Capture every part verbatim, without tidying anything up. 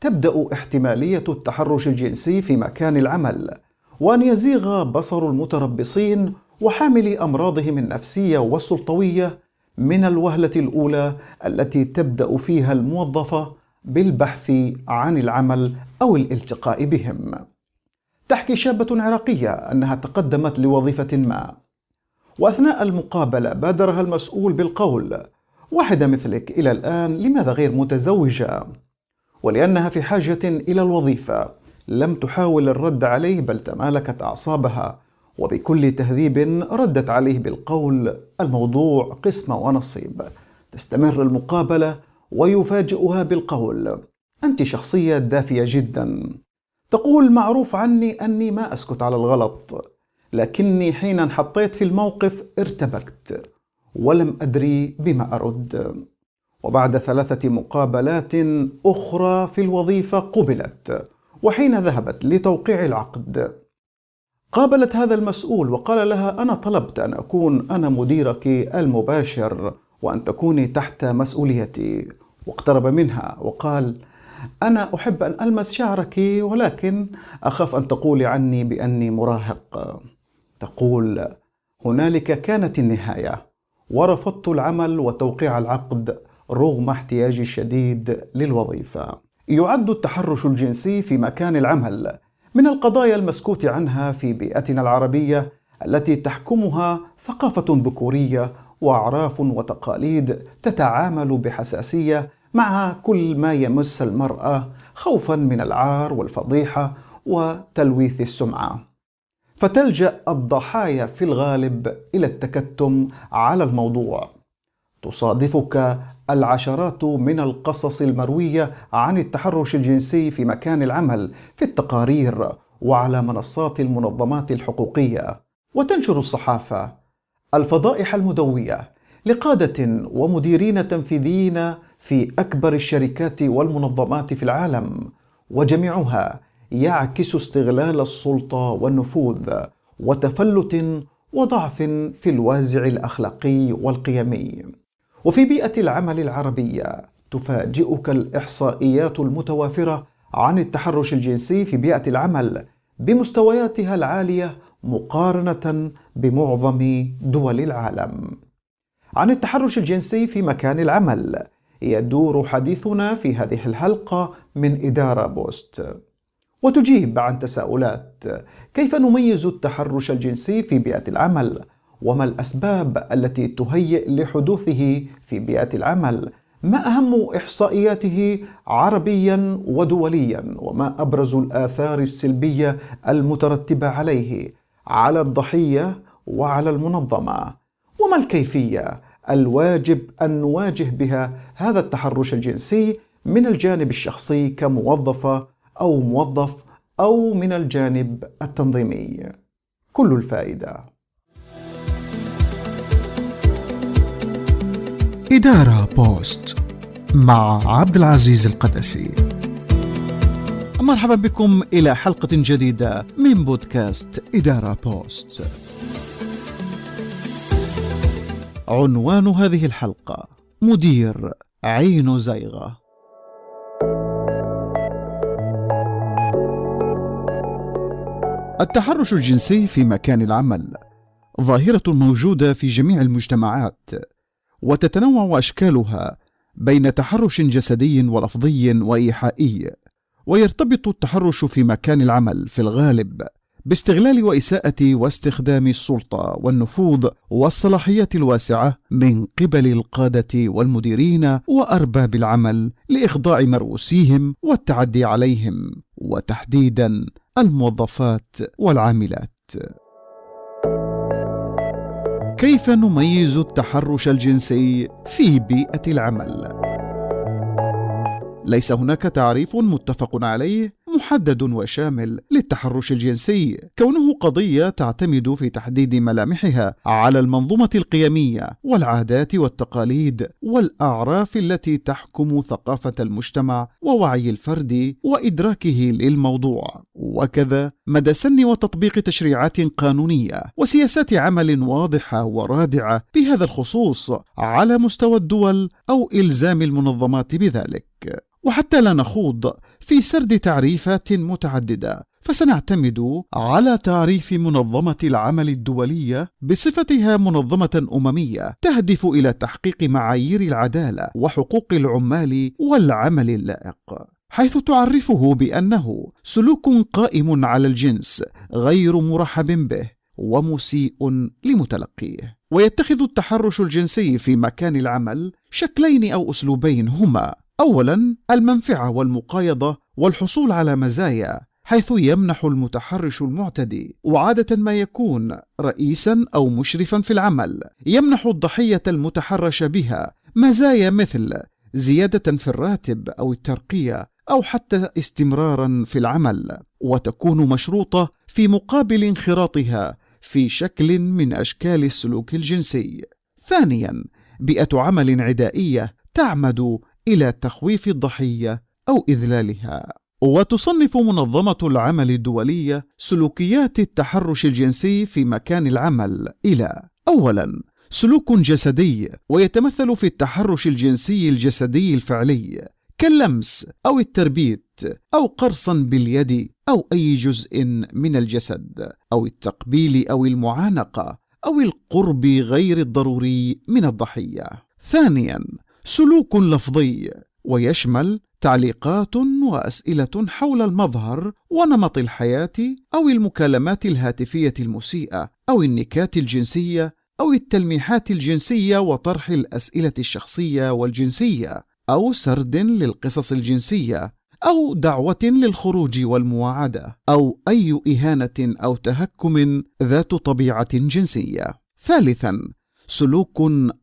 تبدأ احتمالية التحرش الجنسي في مكان العمل، وأن يزيغ بصر المتربصين وحاملي أمراضهم النفسية والسلطوية من الوهلة الأولى التي تبدأ فيها الموظفة بالبحث عن العمل أو الالتقاء بهم. تحكي شابة عراقية أنها تقدمت لوظيفة ما، وأثناء المقابلة بادرها المسؤول بالقول: واحدة مثلك إلى الآن لماذا غير متزوجة؟ ولأنها في حاجة إلى الوظيفة لم تحاول الرد عليه، بل تمالكت أعصابها وبكل تهذيب ردت عليه بالقول: الموضوع قسمة ونصيب. تستمر المقابلة ويفاجئها بالقول: أنت شخصية دافية جدا. تقول: معروف عني أني ما أسكت على الغلط، لكني حين انحطيت في الموقف ارتبكت ولم أدري بما أرد. وبعد ثلاثة مقابلات أخرى في الوظيفة قبلت، وحين ذهبت لتوقيع العقد قابلت هذا المسؤول وقال لها: أنا طلبت أن أكون أنا مديرك المباشر وأن تكوني تحت مسؤوليتي. واقترب منها وقال: أنا أحب أن ألمس شعرك، ولكن أخاف أن تقولي عني بأني مراهق. تقول: هنالك كانت النهاية، ورفضت العمل وتوقيع العقد رغم احتياجي الشديد للوظيفة. يعد التحرش الجنسي في مكان العمل من القضايا المسكوت عنها في بيئتنا العربية التي تحكمها ثقافة ذكورية وأعراف وتقاليد تتعامل بحساسية مع كل ما يمس المرأة، خوفا من العار والفضيحة وتلويث السمعة، فتلجأ الضحايا في الغالب إلى التكتم على الموضوع. تصادفك العشرات من القصص المروية عن التحرش الجنسي في مكان العمل في التقارير وعلى منصات المنظمات الحقوقية، وتنشر الصحافة الفضائح المدوية لقادة ومديرين تنفيذيين في أكبر الشركات والمنظمات في العالم، وجميعها يعكس استغلال السلطة والنفوذ وتفلت وضعف في الوازع الأخلاقي والقيمي. وفي بيئة العمل العربية تفاجئك الإحصائيات المتوافرة عن التحرش الجنسي في بيئة العمل بمستوياتها العالية مقارنة بمعظم دول العالم. عن التحرش الجنسي في مكان العمل يدور حديثنا في هذه الحلقة من إدارة بوست، وتجيب عن تساؤلات: كيف نميز التحرش الجنسي في بيئة العمل؟ وما الأسباب التي تهيئ لحدوثه في بيئة العمل؟ ما أهم إحصائياته عربيا ودوليا؟ وما أبرز الآثار السلبية المترتبة عليه على الضحية وعلى المنظمة؟ وما الكيفية الواجب أن نواجه بها هذا التحرش الجنسي من الجانب الشخصي كموظفة أو موظف، أو من الجانب التنظيمي؟ كل الفائدة. إدارة بوست مع عبد العزيز القدسي. مرحبا بكم إلى حلقة جديدة من بودكاست إدارة بوست. عنوان هذه الحلقة: مدير عين زيغة. التحرش الجنسي في مكان العمل ظاهرة موجودة في جميع المجتمعات، وتتنوع أشكالها بين تحرش جسدي ولفظي وإيحائي. ويرتبط التحرش في مكان العمل في الغالب باستغلال وإساءة واستخدام السلطة والنفوذ والصلاحيات الواسعة من قبل القادة والمديرين وأرباب العمل لإخضاع مرؤوسيهم والتعدي عليهم، وتحديدا الموظفات والعاملات. كيف نميز التحرش الجنسي في بيئة العمل؟ ليس هناك تعريف متفق عليه محدد وشامل للتحرش الجنسي، كونه قضية تعتمد في تحديد ملامحها على المنظومة القيمية والعادات والتقاليد والأعراف التي تحكم ثقافة المجتمع ووعي الفرد وإدراكه للموضوع، وكذا مدى سن وتطبيق تشريعات قانونية وسياسات عمل واضحة ورادعة بهذا الخصوص على مستوى الدول أو إلزام المنظمات بذلك. وحتى لا نخوض في سرد تعريفات متعددة، فسنعتمد على تعريف منظمة العمل الدولية بصفتها منظمة أممية تهدف إلى تحقيق معايير العدالة وحقوق العمال والعمل اللائق، حيث تعرفه بأنه سلوك قائم على الجنس غير مرحب به ومسيء لمتلقيه. ويتخذ التحرش الجنسي في مكان العمل شكلين أو أسلوبين، هما: أولاً المنفعة والمقايضة والحصول على مزايا، حيث يمنح المتحرش المعتدي، وعادة ما يكون رئيساً أو مشرفاً في العمل، يمنح الضحية المتحرش بها مزايا مثل زيادة في الراتب أو الترقية أو حتى استمراراً في العمل، وتكون مشروطة في مقابل انخراطها في شكل من أشكال السلوك الجنسي. ثانياً بيئة عمل عدائية تعمد إلى تخويف الضحية أو إذلالها. وتصنف منظمة العمل الدولية سلوكيات التحرش الجنسي في مكان العمل إلى: أولاً سلوك جسدي، ويتمثل في التحرش الجنسي الجسدي الفعلي كاللمس أو التربيت أو قرصا باليد أو أي جزء من الجسد أو التقبيل أو المعانقة أو القرب غير الضروري من الضحية. ثانياً سلوك لفظي، ويشمل تعليقات وأسئلة حول المظهر ونمط الحياة أو المكالمات الهاتفية المسيئة أو النكات الجنسية أو التلميحات الجنسية وطرح الأسئلة الشخصية والجنسية أو سرد للقصص الجنسية أو دعوة للخروج والمواعدة أو أي إهانة أو تهكم ذات طبيعة جنسية. ثالثاً سلوك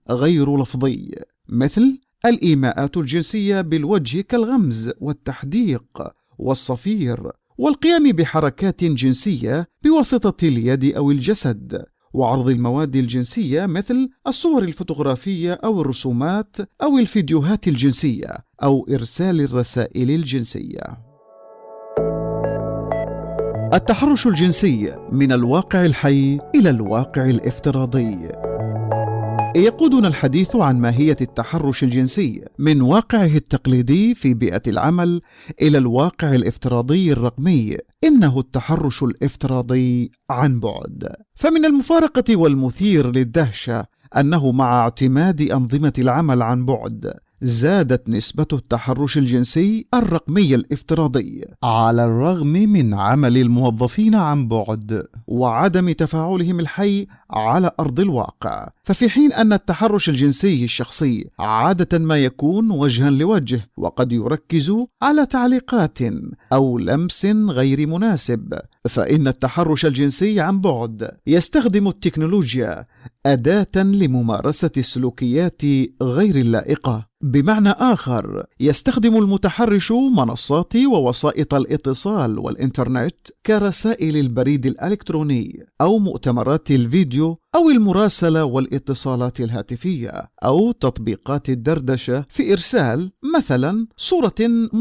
غير لفظي، مثل الإيماءات الجنسية بالوجه كالغمز والتحديق والصفير والقيام بحركات جنسية بواسطة اليد أو الجسد، وعرض المواد الجنسية مثل الصور الفوتوغرافية أو الرسومات أو الفيديوهات الجنسية أو إرسال الرسائل الجنسية. التحرش الجنسي من الواقع الحي إلى الواقع الافتراضي. يقودنا الحديث عن ماهية التحرش الجنسي من واقعه التقليدي في بيئة العمل إلى الواقع الافتراضي الرقمي، إنه التحرش الافتراضي عن بعد. فمن المفارقة والمثير للدهشة أنه مع اعتماد أنظمة العمل عن بعد زادت نسبة التحرش الجنسي الرقمي الافتراضي على الرغم من عمل الموظفين عن بعد وعدم تفاعلهم الحي على أرض الواقع. ففي حين أن التحرش الجنسي الشخصي عادة ما يكون وجها لوجه وقد يركز على تعليقات أو لمس غير مناسب، فإن التحرش الجنسي عن بعد يستخدم التكنولوجيا أداة لممارسة السلوكيات غير اللائقة. بمعنى آخر، يستخدم المتحرش منصات ووسائط الاتصال والإنترنت كرسائل البريد الإلكتروني أو مؤتمرات الفيديو أو المراسلة والاتصالات الهاتفية أو تطبيقات الدردشة في إرسال مثلا صورة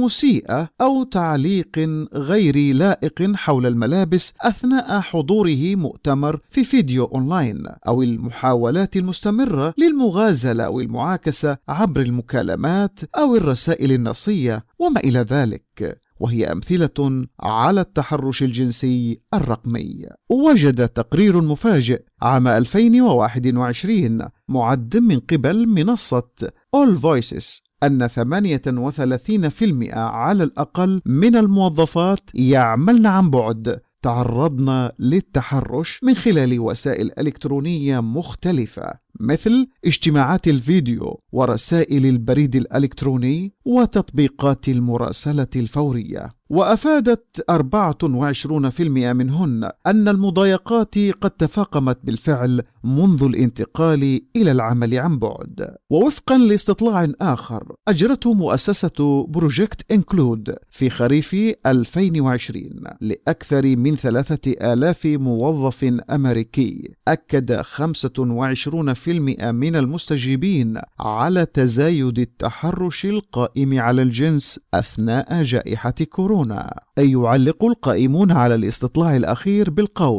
مسيئة أو تعليق غير لائق حول الملابس أثناء حضوره مؤتمر في فيديو أونلاين، أو المحاولات المستمرة للمغازلة أو المعاكسة عبر المكالمات أو الرسائل النصية وما إلى ذلك، وهي أمثلة على التحرش الجنسي الرقمي. وجد تقرير مفاجئ عام ألفين وواحد وعشرين معد من قبل منصة All Voices أن ثمانية وثلاثين بالمئة على الأقل من الموظفات يعملن عن بعد تعرضن للتحرش من خلال وسائل إلكترونية مختلفة مثل اجتماعات الفيديو ورسائل البريد الإلكتروني وتطبيقات المراسلة الفورية. وأفادت أربعة وعشرين بالمئة منهن أن المضايقات قد تفاقمت بالفعل منذ الانتقال إلى العمل عن بعد. ووفقا لاستطلاع آخر أجرته مؤسسة بروجكت إنكلود في خريف ألفين وعشرين لأكثر من ثلاثة آلاف موظف أمريكي، أكد خمسة وعشرين بالمئة من المستجيبين على تزايد التحرش القائم على الجنس أثناء جائحة كورونا. أي يعلق القائمون على الاستطلاع الأخير بالقول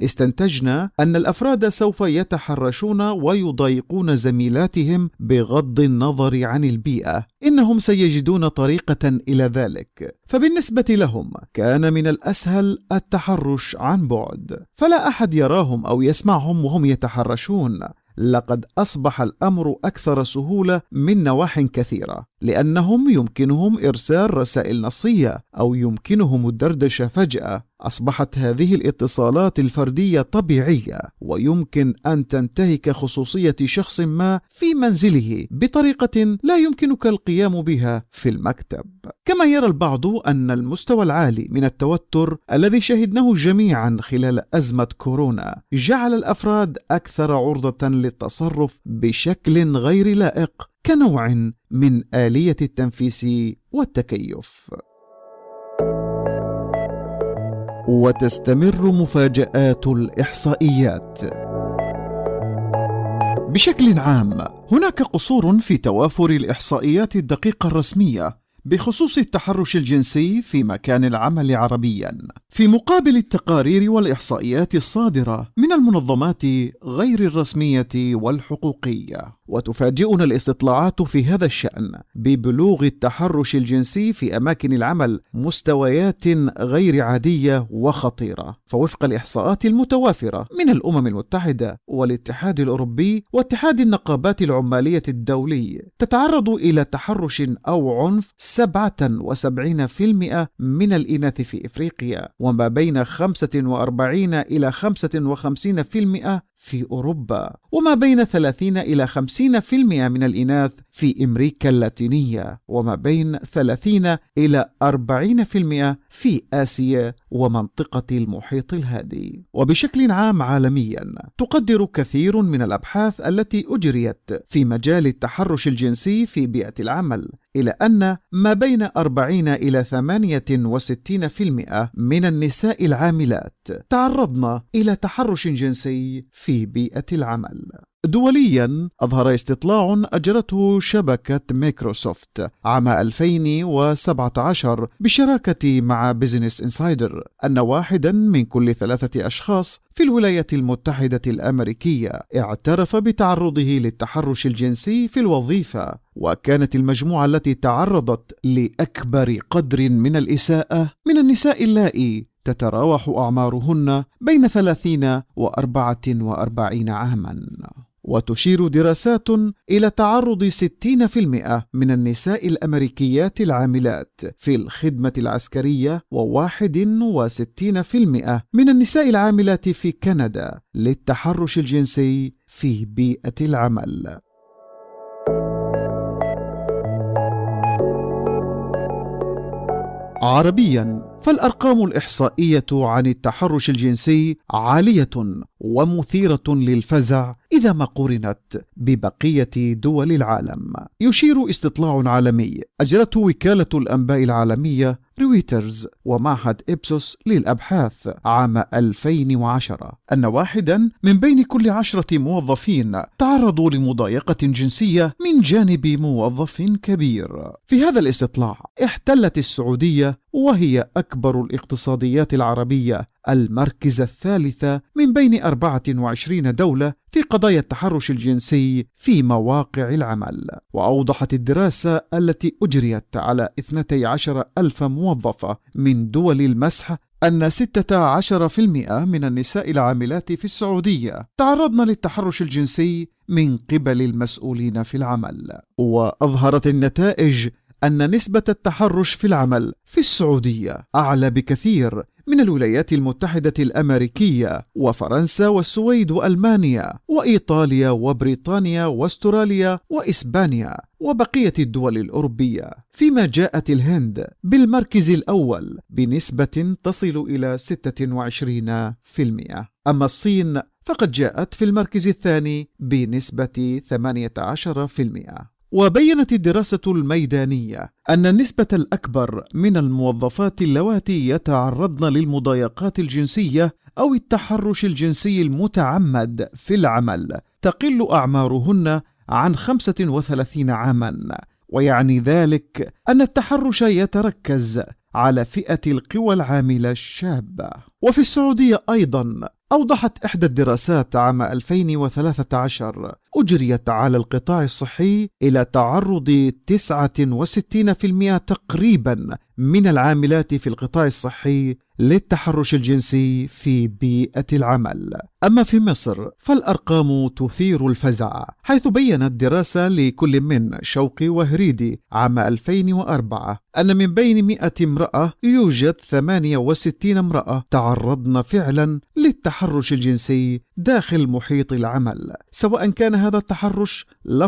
استنتجنا أن الأفراد سوف يتحرشون ويضايقون زميلاتهم بغض النظر عن البيئة، إنهم سيجدون طريقة إلى ذلك. فبالنسبة لهم كان من الأسهل التحرش عن بعد، فلا أحد يراهم أو يسمعهم وهم يتحرشون. لقد أصبح الأمر أكثر سهولة من نواح كثيرة، لأنهم يمكنهم إرسال رسائل نصية أو يمكنهم الدردشة فجأة. أصبحت هذه الاتصالات الفردية طبيعية، ويمكن أن تنتهك خصوصية شخص ما في منزله بطريقة لا يمكنك القيام بها في المكتب. كما يرى البعض أن المستوى العالي من التوتر الذي شهدناه جميعا خلال أزمة كورونا جعل الأفراد أكثر عرضة للتصرف بشكل غير لائق كنوع من آلية التنفيس والتكيف. وتستمر مفاجآت الإحصائيات. بشكل عام، هناك قصور في توافر الإحصائيات الدقيقة الرسمية بخصوص التحرش الجنسي في مكان العمل عربيا، في مقابل التقارير والإحصائيات الصادرة من المنظمات غير الرسمية والحقوقية. وتفاجئنا الاستطلاعات في هذا الشأن ببلوغ التحرش الجنسي في أماكن العمل مستويات غير عادية وخطيرة. فوفق الإحصاءات المتوافرة من الأمم المتحدة والاتحاد الأوروبي واتحاد النقابات العمالية الدولي، تتعرض إلى تحرش أو عنف سبعة وسبعين بالمئة من الإناث في إفريقيا، وما بين خمسة وأربعين إلى خمسة وخمسين بالمئة في أوروبا، وما بين ثلاثين إلى خمسين بالمئة من الإناث في أمريكا اللاتينية، وما بين ثلاثين إلى أربعين بالمئة في آسيا ومنطقة المحيط الهادي. وبشكل عام عالميا، تقدر كثير من الأبحاث التي أجريت في مجال التحرش الجنسي في بيئة العمل إلى أن ما بين أربعين إلى ثمانية وستين بالمئة من النساء العاملات تعرضن إلى تحرش جنسي في بيئة العمل. دوليا، أظهر استطلاع أجرته شبكة مايكروسوفت عام ألفين وسبعة عشر بالشراكة مع بيزنس إنسايدر أن واحدا من كل ثلاثة أشخاص في الولايات المتحدة الأمريكية اعترف بتعرضه للتحرش الجنسي في الوظيفة، وكانت المجموعة التي تعرضت لأكبر قدر من الإساءة من النساء اللائي تتراوح أعمارهن بين ثلاثين وأربعة وأربعين عاما. وتشير دراسات إلى تعرض ستين بالمئة من النساء الأمريكيات العاملات في الخدمة العسكرية وواحد وستين بالمئة من النساء العاملات في كندا للتحرش الجنسي في بيئة العمل. عربيا، فالأرقام الإحصائية عن التحرش الجنسي عالية ومثيرة للفزع إذا ما قورنت ببقية دول العالم. يشير استطلاع عالمي أجرته وكالة الأنباء العالمية رويترز ومعهد إبسوس للأبحاث عام ألفين وعشرة أن واحدا من بين كل عشرة موظفين تعرضوا لمضايقة جنسية من جانب موظف كبير. في هذا الاستطلاع احتلت السعودية، وهي أكبر الاقتصاديات العربية، المركز الثالث من بين أربعة وعشرين دولة في قضايا التحرش الجنسي في مواقع العمل. وأوضحت الدراسة التي أجريت على اثنتي عشرة ألف موظفة من دول المسح أن ستة عشر بالمئة من النساء العاملات في السعودية تعرضن للتحرش الجنسي من قبل المسؤولين في العمل. وأظهرت النتائج أن نسبة التحرش في العمل في السعودية أعلى بكثير من الولايات المتحدة الأمريكية وفرنسا والسويد وألمانيا وإيطاليا وبريطانيا واستراليا وإسبانيا وبقية الدول الأوروبية، فيما جاءت الهند بالمركز الأول بنسبة تصل إلى ستة وعشرين بالمئة. أما الصين فقد جاءت في المركز الثاني بنسبة ثمانية عشر بالمئة. وبينت الدراسة الميدانية أن النسبة الأكبر من الموظفات اللواتي يتعرضن للمضايقات الجنسية أو التحرش الجنسي المتعمد في العمل تقل أعمارهن عن خمسة وثلاثين عاما، ويعني ذلك أن التحرش يتركز على فئة القوى العاملة الشابة. وفي السعودية أيضا أوضحت إحدى الدراسات عام ألفين وثلاثة عشر أجريت على القطاع الصحي إلى تعرض تسعة وستين بالمئة تقريبا من العاملات في القطاع الصحي للتحرش الجنسي في بيئة العمل. أما في مصر فالأرقام تثير الفزع، حيث بيّنت دراسة لكل من شوقي وهريدي عام ألفين وأربعة أن من بين مئة امرأة يوجد ثمانية وستين امرأة تعرضن فعلا للتحرش الجنسي داخل محيط العمل، سواء كان هذا التحرش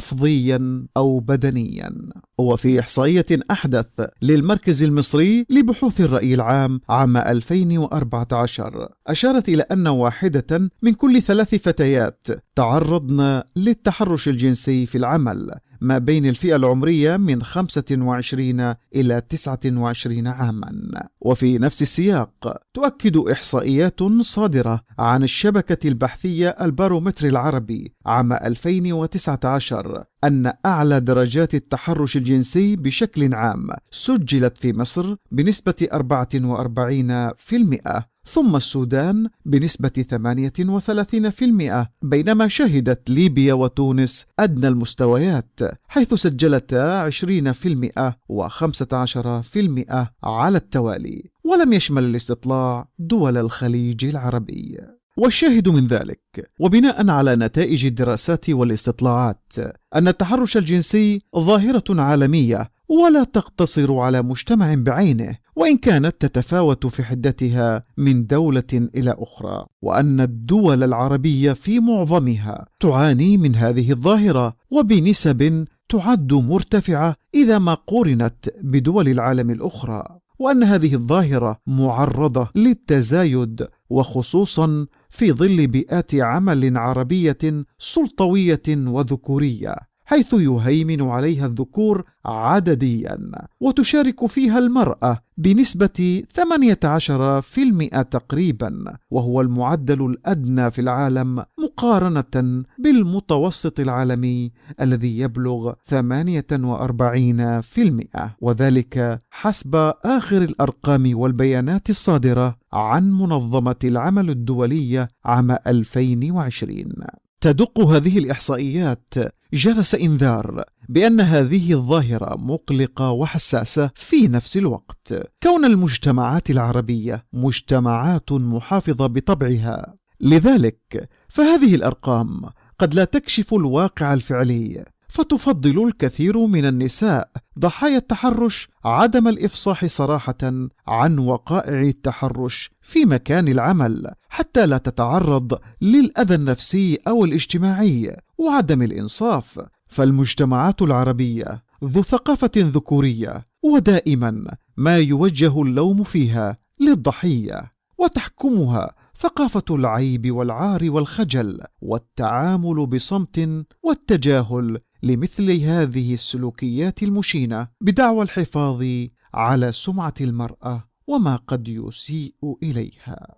لفظيا أو بدنيا. وفي إحصائية أحدث للمركز المصري لبحوث الرأي العام عام ألفين وأربعة عشر أشارت إلى أن واحدة من كل ثلاث فتيات تعرضن للتحرش الجنسي في العمل ما بين الفئة العمرية من خمسة وعشرين إلى تسعة وعشرين عاما. وفي نفس السياق تؤكد إحصائيات صادرة عن الشبكة البحثية البارومتر العربي عام ألفين وتسعة عشر أن أعلى درجات التحرش الجنسي بشكل عام سجلت في مصر بنسبة أربعة وأربعين بالمئة، ثم السودان بنسبة ثمانية وثلاثين بالمئة، بينما شهدت ليبيا وتونس أدنى المستويات حيث سجلتا عشرين بالمئة وخمسة عشر بالمئة على التوالي. ولم يشمل الاستطلاع دول الخليج العربي. والشاهد من ذلك وبناء على نتائج الدراسات والاستطلاعات أن التحرش الجنسي ظاهرة عالمية ولا تقتصر على مجتمع بعينه، وإن كانت تتفاوت في حدتها من دولة إلى أخرى، وأن الدول العربية في معظمها تعاني من هذه الظاهرة وبنسب تعد مرتفعة إذا ما قورنت بدول العالم الأخرى، وأن هذه الظاهرة معرضة للتزايد وخصوصا في ظل بيئات عمل عربية سلطوية وذكورية، حيث يهيمن عليها الذكور عدديا وتشارك فيها المرأة بنسبة ثمانية عشر بالمئة تقريبا، وهو المعدل الأدنى في العالم مقارنة بالمتوسط العالمي الذي يبلغ ثمانية وأربعين بالمئة، وذلك حسب آخر الأرقام والبيانات الصادرة عن منظمة العمل الدولية عام ألفين وعشرين. تدق هذه الإحصائيات جرس إنذار بأن هذه الظاهرة مقلقة وحساسة في نفس الوقت، كون المجتمعات العربية مجتمعات محافظة بطبعها. لذلك فهذه الأرقام قد لا تكشف الواقع الفعلي، فتفضل الكثير من النساء ضحايا التحرش عدم الإفصاح صراحة عن وقائع التحرش في مكان العمل حتى لا تتعرض للأذى النفسي أو الاجتماعي وعدم الإنصاف. فالمجتمعات العربية ذو ثقافة ذكورية، ودائما ما يوجه اللوم فيها للضحية، وتحكمها ثقافة العيب والعار والخجل والتعامل بصمت والتجاهل لمثل هذه السلوكيات المشينة بدعوى الحفاظ على سمعة المرأة وما قد يسيء إليها.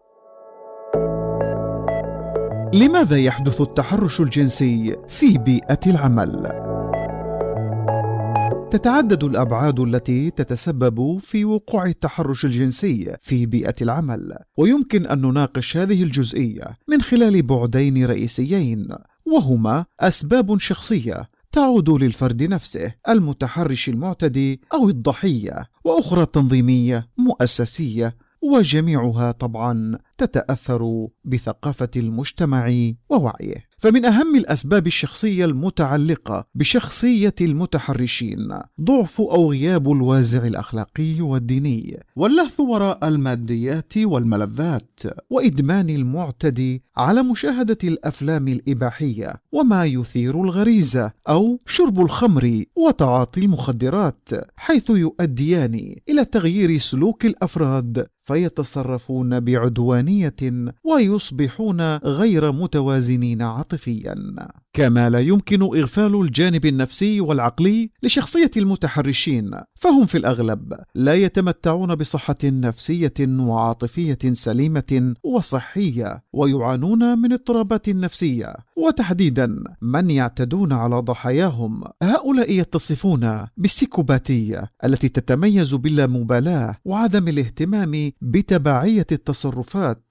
لماذا يحدث التحرش الجنسي في بيئة العمل؟ تتعدد الأبعاد التي تتسبب في وقوع التحرش الجنسي في بيئة العمل، ويمكن أن نناقش هذه الجزئية من خلال بعدين رئيسيين، وهما أسباب شخصية تعود للفرد نفسه المتحرش المعتدي أو الضحية، وأخرى تنظيمية مؤسسية، وجميعها طبعا تتأثر بثقافة المجتمع ووعيه. فمن أهم الأسباب الشخصية المتعلقة بشخصية المتحرشين ضعف أو غياب الوازع الأخلاقي والديني، واللهث وراء الماديات والملذات، وإدمان المعتدي على مشاهدة الأفلام الإباحية وما يثير الغريزة، أو شرب الخمر وتعاطي المخدرات، حيث يؤديان إلى تغيير سلوك الأفراد فيتصرفون بعدوانية ويصبحون غير متوازنين عاطفيا. كما لا يمكن إغفال الجانب النفسي والعقلي لشخصية المتحرشين، فهم في الأغلب لا يتمتعون بصحة نفسية وعاطفية سليمة وصحية، ويعانون من اضطرابات نفسية، وتحديدا من يعتدون على ضحاياهم هؤلاء يتصفون بالسيكوباتية التي تتميز باللامبالاة وعدم الاهتمام بتبعية التصرفات،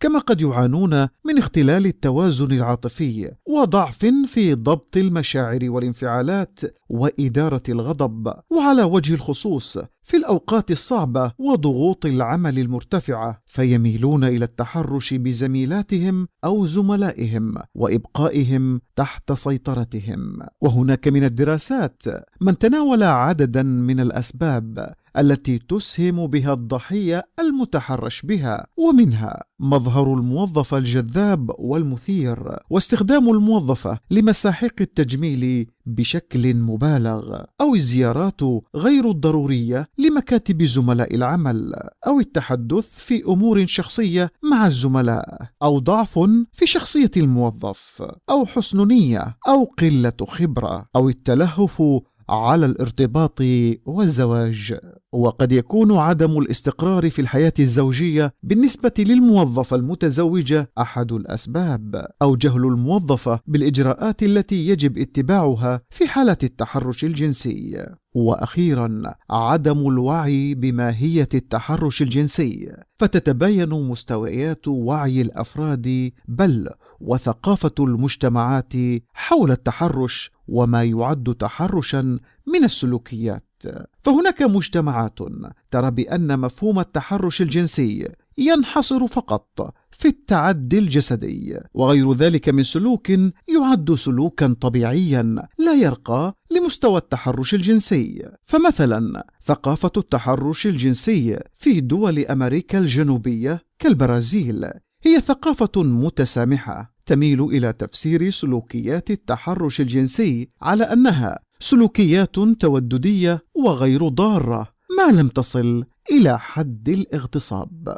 كما قد يعانون من اختلال التوازن العاطفي وضعف في ضبط المشاعر والانفعالات وإدارة الغضب، وعلى وجه الخصوص في الأوقات الصعبة وضغوط العمل المرتفعة، فيميلون إلى التحرش بزميلاتهم أو زملائهم وإبقائهم تحت سيطرتهم. وهناك من الدراسات من تناول عددا من الأسباب التي تسهم بها الضحية المتحرش بها، ومنها مظهر الموظف الجذاب والمثير، واستخدام الموظفة لمساحيق التجميل بشكل مبالغ، أو الزيارات غير الضرورية لمكاتب زملاء العمل، أو التحدث في أمور شخصية مع الزملاء، أو ضعف في شخصية الموظف، أو حسن نية، أو قلة خبرة، أو التلهف على الارتباط والزواج. وقد يكون عدم الاستقرار في الحياة الزوجية بالنسبة للموظفة المتزوجة أحد الأسباب، أو جهل الموظفة بالإجراءات التي يجب اتباعها في حالة التحرش الجنسي. وأخيرا عدم الوعي بماهية التحرش الجنسي، فتتباين مستويات وعي الأفراد بل وثقافة المجتمعات حول التحرش وما يعد تحرشا من السلوكيات. فهناك مجتمعات ترى بأن مفهوم التحرش الجنسي ينحصر فقط في التعدي الجسدي، وغير ذلك من سلوك يعد سلوكا طبيعيا لا يرقى لمستوى التحرش الجنسي. فمثلا ثقافة التحرش الجنسي في دول أمريكا الجنوبية كالبرازيل هي ثقافة متسامحة تميل إلى تفسير سلوكيات التحرش الجنسي على أنها سلوكيات توددية وغير ضارة ما لم تصل إلى حد الاغتصاب.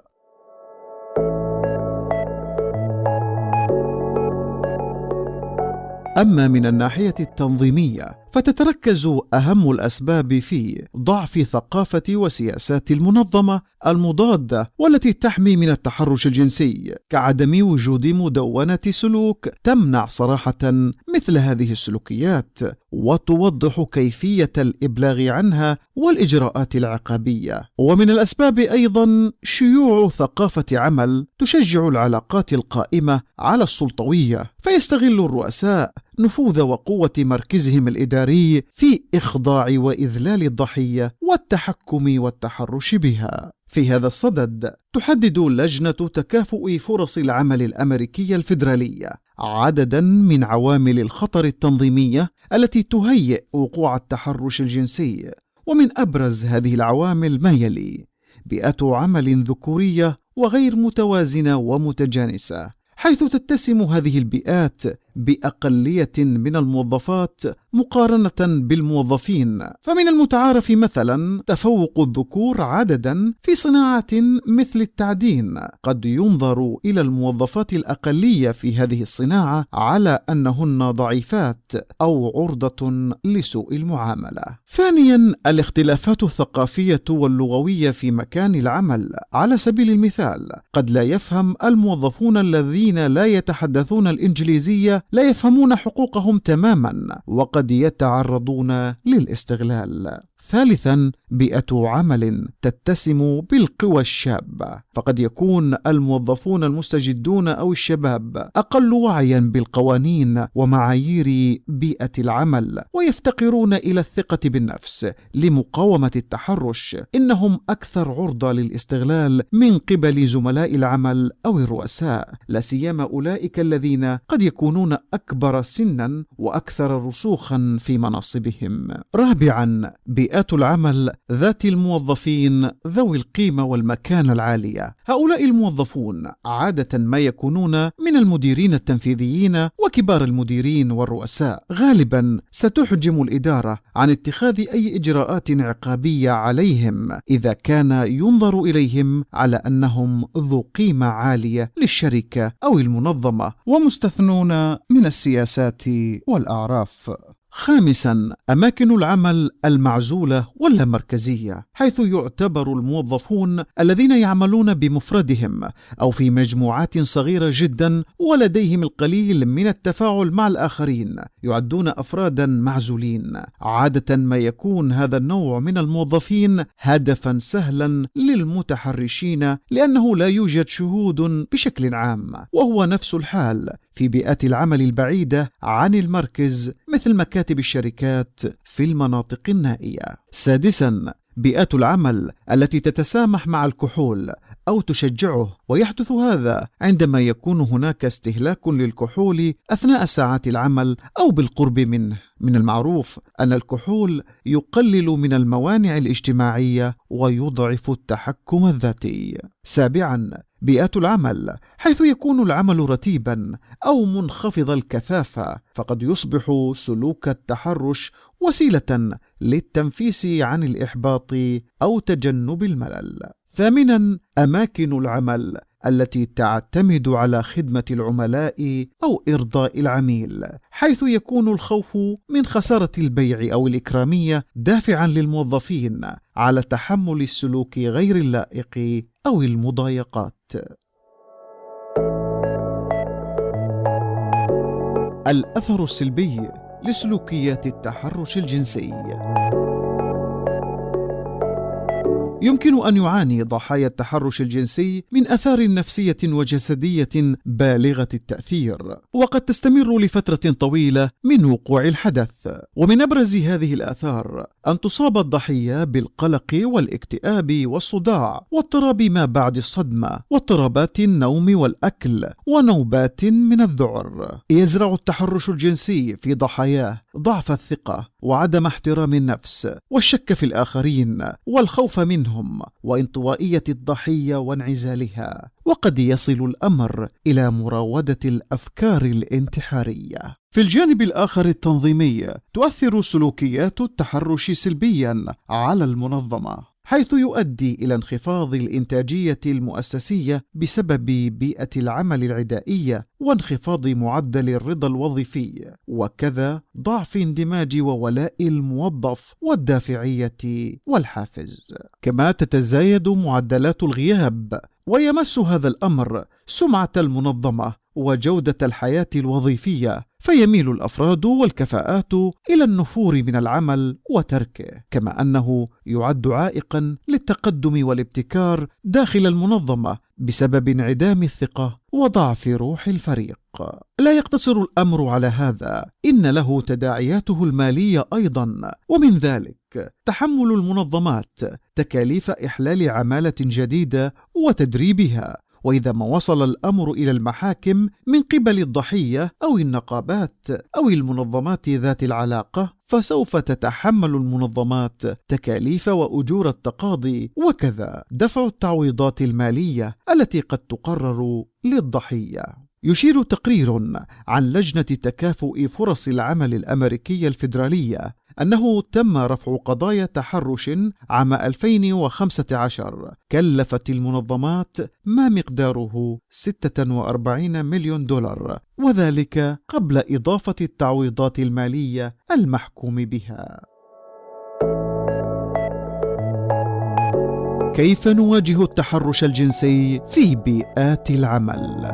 أما من الناحية التنظيمية فتتركز أهم الأسباب في ضعف ثقافة وسياسات المنظمة المضادة والتي تحمي من التحرش الجنسي، كعدم وجود مدونة سلوك تمنع صراحة مثل هذه السلوكيات وتوضح كيفية الإبلاغ عنها والإجراءات العقابية. ومن الأسباب أيضا شيوع ثقافة عمل تشجع العلاقات القائمة على السلطوية، فيستغل الرؤساء نفوذ وقوة مركزهم الإداري في إخضاع وإذلال الضحية والتحكم والتحرش بها. في هذا الصدد تحدد لجنة تكافؤ فرص العمل الأمريكية الفيدرالية عددا من عوامل الخطر التنظيمية التي تهيئ وقوع التحرش الجنسي، ومن أبرز هذه العوامل ما يلي: بيئة عمل ذكورية وغير متوازنة ومتجانسة، حيث تتسم هذه البيئات بأقلية من الموظفات مقارنة بالموظفين. فمن المتعارف مثلا تفوق الذكور عددا في صناعة مثل التعدين، قد ينظر إلى الموظفات الأقلية في هذه الصناعة على أنهن ضعيفات أو عرضة لسوء المعاملة. ثانيا الاختلافات الثقافية واللغوية في مكان العمل. على سبيل المثال قد لا يفهم الموظفون الذين لا يتحدثون الإنجليزية لا يفهمون حقوقهم تماما وقد يتعرضون للاستغلال. ثالثا بيئة عمل تتسم بالقوى الشابة، فقد يكون الموظفون المستجدون أو الشباب أقل وعيا بالقوانين ومعايير بيئة العمل ويفتقرون إلى الثقة بالنفس لمقاومة التحرش. إنهم أكثر عرضة للاستغلال من قبل زملاء العمل أو الرؤساء، لا سيما أولئك الذين قد يكونون أكبر سنا وأكثر رسوخا في مناصبهم. رابعا بيئة العمل ذات الموظفين ذوي القيمة والمكانة العالية. هؤلاء الموظفون عادة ما يكونون من المديرين التنفيذيين وكبار المديرين والرؤساء. غالبا ستحجم الإدارة عن اتخاذ أي إجراءات عقابية عليهم إذا كان ينظر إليهم على أنهم ذو قيمة عالية للشركة أو المنظمة، ومستثنون من السياسات والأعراف. خامساً، أماكن العمل المعزولة واللامركزية، حيث يعتبر الموظفون الذين يعملون بمفردهم أو في مجموعات صغيرة جداً ولديهم القليل من التفاعل مع الآخرين يعدون أفراداً معزولين. عادة ما يكون هذا النوع من الموظفين هدفاً سهلاً للمتحرشين لأنه لا يوجد شهود بشكل عام، وهو نفس الحال في بيئات العمل البعيدة عن المركز مثل مكاتب الشركات في المناطق النائية. سادساً، بيئات العمل التي تتسامح مع الكحول أو تشجعه، ويحدث هذا عندما يكون هناك استهلاك للكحول أثناء ساعات العمل أو بالقرب منه. من المعروف أن الكحول يقلل من الموانع الاجتماعية ويضعف التحكم الذاتي. سابعاً، بيئات العمل حيث يكون العمل رتيباً أو منخفض الكثافة، فقد يصبح سلوك التحرش وسيلة للتنفيس عن الإحباط أو تجنب الملل. ثامناً، أماكن العمل التي تعتمد على خدمة العملاء أو إرضاء العميل، حيث يكون الخوف من خسارة البيع أو الإكرامية دافعاً للموظفين على تحمل السلوك غير اللائق أو المضايقات. الأثر السلبي لسلوكيات التحرش الجنسي. يمكن أن يعاني ضحايا التحرش الجنسي من آثار نفسية وجسدية بالغة التأثير، وقد تستمر لفترة طويلة من وقوع الحدث. ومن أبرز هذه الآثار أن تصاب الضحية بالقلق والاكتئاب والصداع واضطراب ما بعد الصدمة واضطرابات النوم والأكل ونوبات من الذعر. يزرع التحرش الجنسي في ضحاياه ضعف الثقة وعدم احترام النفس والشك في الآخرين والخوف منهم وانطوائية الضحية وانعزالها، وقد يصل الأمر إلى مراودة الأفكار الانتحارية. في الجانب الآخر التنظيمي، تؤثر سلوكيات التحرش سلبياً على المنظمة، حيث يؤدي إلى انخفاض الإنتاجية المؤسسية بسبب بيئة العمل العدائية وانخفاض معدل الرضا الوظيفي، وكذا ضعف اندماج وولاء الموظف والدافعية والحافز. كما تتزايد معدلات الغياب، ويمس هذا الأمر سمعة المنظمة وجودة الحياة الوظيفية، فيميل الأفراد والكفاءات إلى النفور من العمل وتركه، كما أنه يعد عائقاً للتقدم والابتكار داخل المنظمة بسبب انعدام الثقة وضعف روح الفريق. لا يقتصر الأمر على هذا، إن له تداعياته المالية أيضاً، ومن ذلك تحمل المنظمات تكاليف إحلال عمالة جديدة وتدريبها، وإذا ما وصل الأمر إلى المحاكم من قبل الضحية أو النقابات أو المنظمات ذات العلاقة، فسوف تتحمل المنظمات تكاليف وأجور التقاضي، وكذا دفع التعويضات المالية التي قد تقرر للضحية. يشير تقرير عن لجنة تكافؤ فرص العمل الأمريكية الفيدرالية أنه تم رفع قضايا تحرش عام ألفين وخمسة عشر كلفت المنظمات ما مقداره ستة وأربعين مليون دولار، وذلك قبل إضافة التعويضات المالية المحكوم بها. كيف نواجه التحرش الجنسي في بيئات العمل؟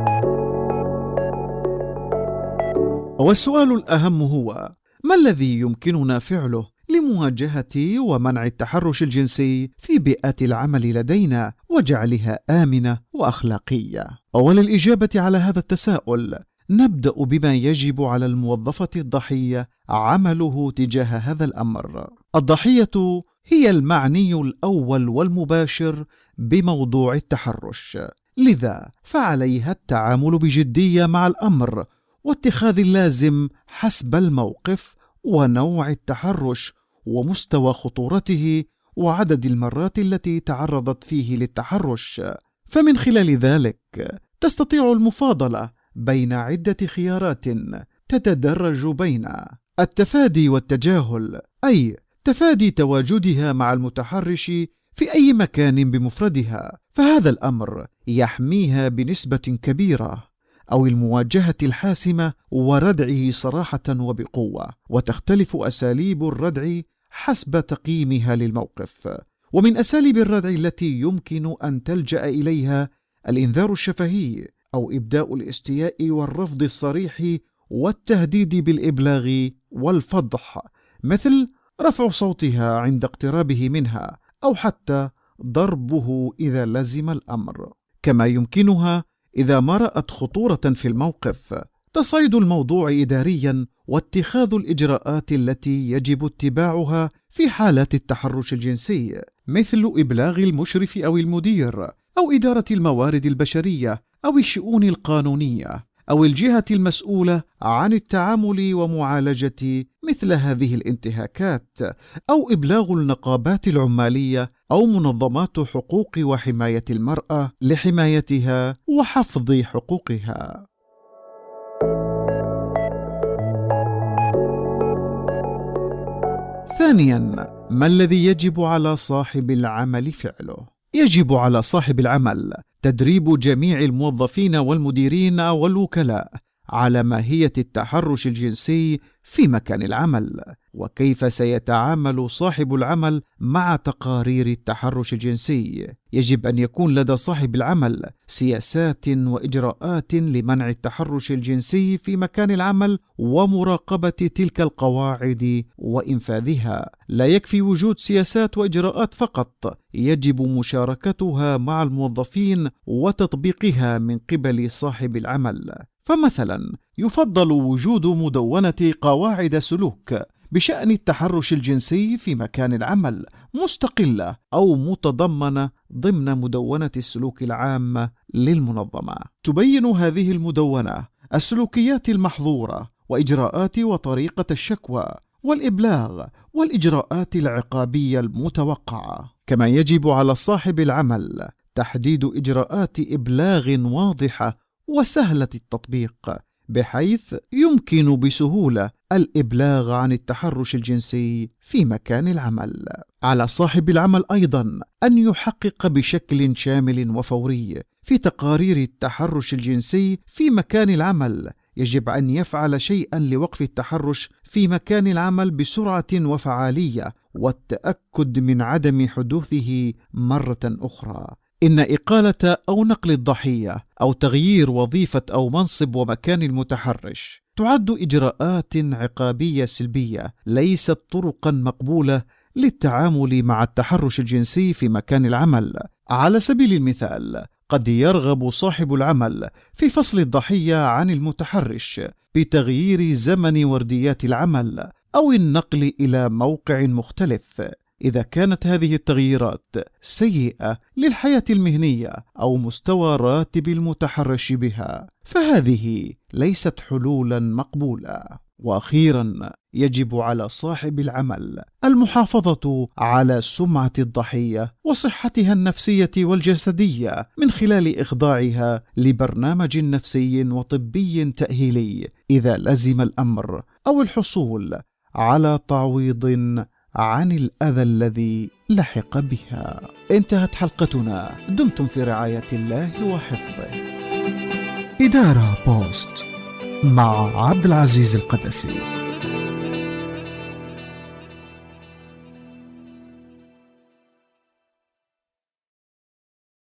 والسؤال الأهم هو: ما الذي يمكننا فعله لمواجهة ومنع التحرش الجنسي في بيئات العمل لدينا وجعلها آمنة وأخلاقية؟ وللإجابة على هذا التساؤل نبدأ بما يجب على الموظفة الضحية عمله تجاه هذا الأمر. الضحية هي المعني الأول والمباشر بموضوع التحرش، لذا فعليها التعامل بجدية مع الأمر واتخاذ اللازم حسب الموقف ونوع التحرش ومستوى خطورته وعدد المرات التي تعرضت فيه للتحرش. فمن خلال ذلك تستطيع المفاضلة بين عدة خيارات تتدرج بين التفادي والتجاهل، أي تفادي تواجدها مع المتحرش في أي مكان بمفردها، فهذا الأمر يحميها بنسبة كبيرة، أو المواجهة الحاسمة وردعه صراحة وبقوة، وتختلف أساليب الردع حسب تقييمها للموقف. ومن أساليب الردع التي يمكن أن تلجأ إليها الإنذار الشفهي أو إبداء الاستياء والرفض الصريح والتهديد بالإبلاغ والفضح، مثل رفع صوتها عند اقترابه منها أو حتى ضربه إذا لزم الأمر. كما يمكنها إذا ما رأت خطورة في الموقف تصعيد الموضوع إداريا واتخاذ الإجراءات التي يجب اتباعها في حالات التحرش الجنسي، مثل إبلاغ المشرف أو المدير أو إدارة الموارد البشرية أو الشؤون القانونية أو الجهة المسؤولة عن التعامل ومعالجة مثل هذه الانتهاكات، أو إبلاغ النقابات العمالية أو منظمات حقوق وحماية المرأة لحمايتها وحفظ حقوقها. ثانياً، ما الذي يجب على صاحب العمل فعله؟ يجب على صاحب العمل تدريب جميع الموظفين والمديرين والوكلاء على ماهية التحرش الجنسي في مكان العمل، وكيف سيتعامل صاحب العمل مع تقارير التحرش الجنسي. يجب أن يكون لدى صاحب العمل سياسات وإجراءات لمنع التحرش الجنسي في مكان العمل ومراقبة تلك القواعد وإنفاذها. لا يكفي وجود سياسات وإجراءات فقط، يجب مشاركتها مع الموظفين وتطبيقها من قبل صاحب العمل. فمثلا يفضل وجود مدونة قواعد سلوك بشأن التحرش الجنسي في مكان العمل مستقلة أو متضمنة ضمن مدونة السلوك العامة للمنظمة. تبين هذه المدونة السلوكيات المحظورة وإجراءات وطريقة الشكوى والإبلاغ والإجراءات العقابية المتوقعة. كما يجب على صاحب العمل تحديد إجراءات إبلاغ واضحة وسهلة التطبيق، بحيث يمكن بسهولة الإبلاغ عن التحرش الجنسي في مكان العمل. على صاحب العمل أيضا أن يحقق بشكل شامل وفوري في تقارير التحرش الجنسي في مكان العمل. يجب أن يفعل شيئا لوقف التحرش في مكان العمل بسرعة وفعالية والتأكد من عدم حدوثه مرة أخرى. إن إقالة أو نقل الضحية أو تغيير وظيفة أو منصب ومكان المتحرش تعد إجراءات عقابية سلبية ليست طرقا مقبولة للتعامل مع التحرش الجنسي في مكان العمل. على سبيل المثال، قد يرغب صاحب العمل في فصل الضحية عن المتحرش بتغيير زمن ورديات العمل أو النقل إلى موقع مختلف. إذا كانت هذه التغييرات سيئة للحياة المهنية أو مستوى راتب المتحرش بها، فهذه ليست حلولا مقبولة. وأخيرا، يجب على صاحب العمل المحافظة على سمعة الضحية وصحتها النفسية والجسدية من خلال إخضاعها لبرنامج نفسي وطبي تأهيلي إذا لزم الأمر، أو الحصول على تعويض عن الأذى الذي لحق بها. انتهت حلقتنا، دمتم في رعاية الله وحفظه. إدارة بوست مع عبد العزيز القدسي.